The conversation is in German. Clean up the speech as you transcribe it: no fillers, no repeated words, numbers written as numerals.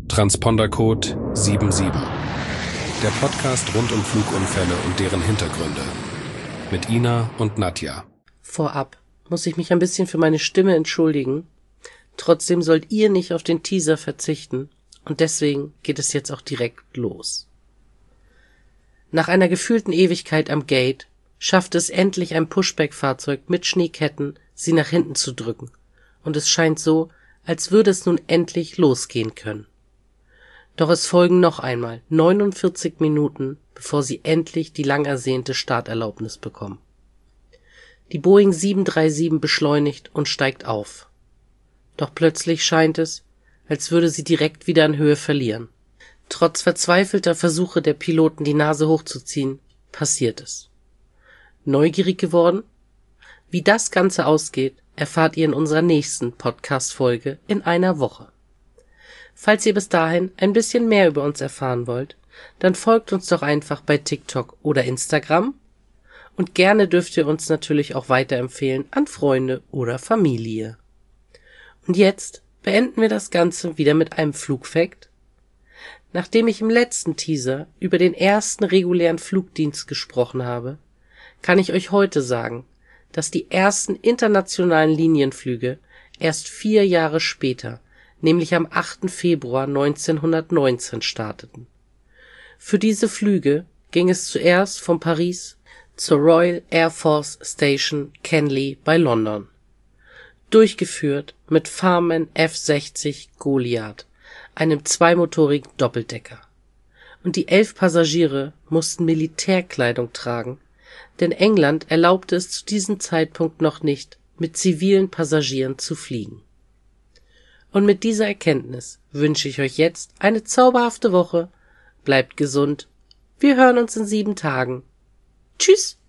Transpondercode 77. Der Podcast rund um Flugunfälle und deren Hintergründe. Mit Ina und Nadja. Vorab muss ich mich ein bisschen für meine Stimme entschuldigen. Trotzdem sollt ihr nicht auf den Teaser verzichten und deswegen geht es jetzt auch direkt los. Nach einer gefühlten Ewigkeit am Gate schafft es endlich ein Pushback-Fahrzeug mit Schneeketten, sie nach hinten zu drücken. Und es scheint so, als würde es nun endlich losgehen können. Doch es folgen noch einmal 49 Minuten, bevor sie endlich die lang ersehnte Starterlaubnis bekommen. Die Boeing 737 beschleunigt und steigt auf. Doch plötzlich scheint es, als würde sie direkt wieder an Höhe verlieren. Trotz verzweifelter Versuche der Piloten, die Nase hochzuziehen, passiert es. Neugierig geworden? Wie das Ganze ausgeht, erfahrt ihr in unserer nächsten Podcast-Folge in einer Woche. Falls ihr bis dahin ein bisschen mehr über uns erfahren wollt, dann folgt uns doch einfach bei TikTok oder Instagram und gerne dürft ihr uns natürlich auch weiterempfehlen an Freunde oder Familie. Und jetzt beenden wir das Ganze wieder mit einem Flugfact. Nachdem ich im letzten Teaser über den ersten regulären Flugdienst gesprochen habe, kann ich euch heute sagen, dass die ersten internationalen Linienflüge erst 4 Jahre später, nämlich am 8. Februar 1919 starteten. Für diese Flüge ging es zuerst von Paris zur Royal Air Force Station Kenley bei London. Durchgeführt mit Farman F-60 Goliath, einem zweimotorigen Doppeldecker. Und die 11 Passagiere mussten Militärkleidung tragen, denn England erlaubte es zu diesem Zeitpunkt noch nicht, mit zivilen Passagieren zu fliegen. Und mit dieser Erkenntnis wünsche ich euch jetzt eine zauberhafte Woche. Bleibt gesund. Wir hören uns in 7 Tagen. Tschüss!